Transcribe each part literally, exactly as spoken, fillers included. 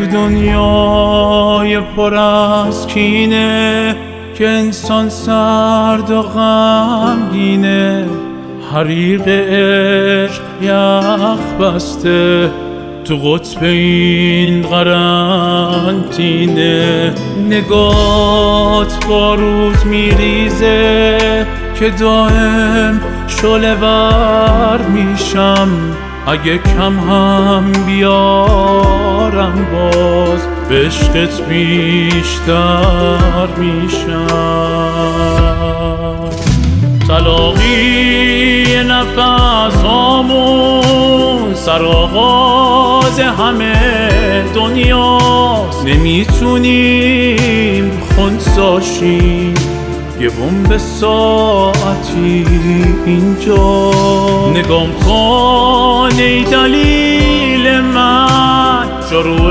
تو دنیای پر از کینه که انسان سرد و غمگینه، حریق عشق یخ بسته تو قطب این قرنطینه. نگات با روز میریزه که دائم شعله ور میشم، اگه کم هم بیارم باز به عشقت بیشتر میشم. تلاقی نفسامون سرآغاز همه دنیاست، نمیتونیم خنثی یه بمب ساعتی اینجا. نگام کن ای دلیل من، شروع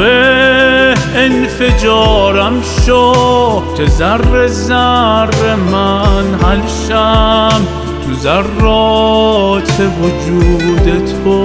انفجارم شو که ذره ذره من حل شم تو ذرات وجود تو.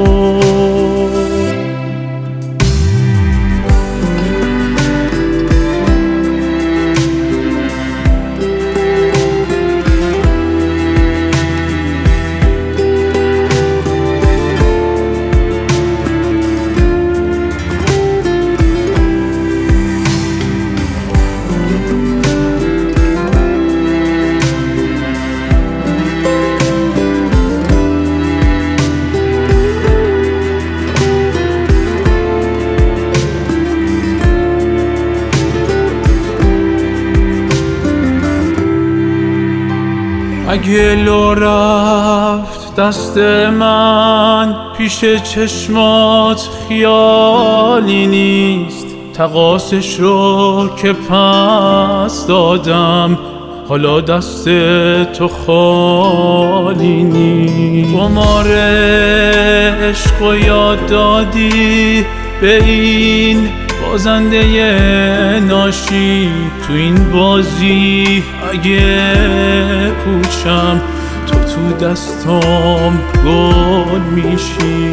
اگه لو رفت دست من پیش چشمات خیالی نیست، تقاسش رو که پس دادم حالا دست تو خالی نیست. قمار عشق و یاد دادی به این بازنده ناشی، تو این بازی اگه پوچم تو تو دستام گل میشی.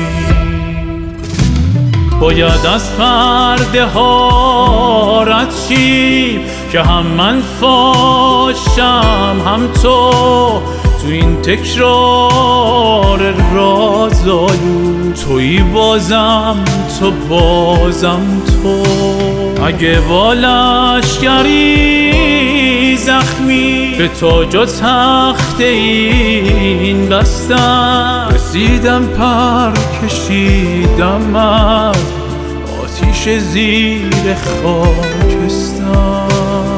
باید از پرده ها رد شی که هم من فاشم هم تو، تو این تکرار رازآلود تویی بازم تو بازم تو. اگه با لشکری زخمی به تاج و تخت این بستم، رسیدم پر کشیدم از آتیش زیر خاکستر.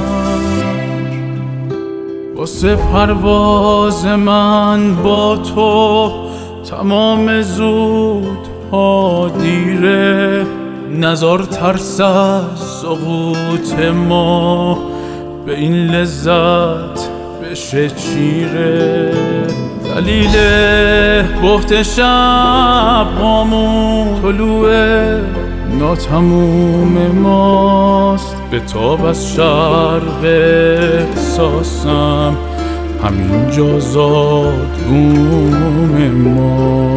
واسه پرواز من با تو تمام زود ها دیره، نزار ترس از سقوط ما به این لذت بشه چیره. دلیل بهت شب هامون طلوع ناتموم ماست، به تاب از شرق احساسم همینجا زاد بوم ما.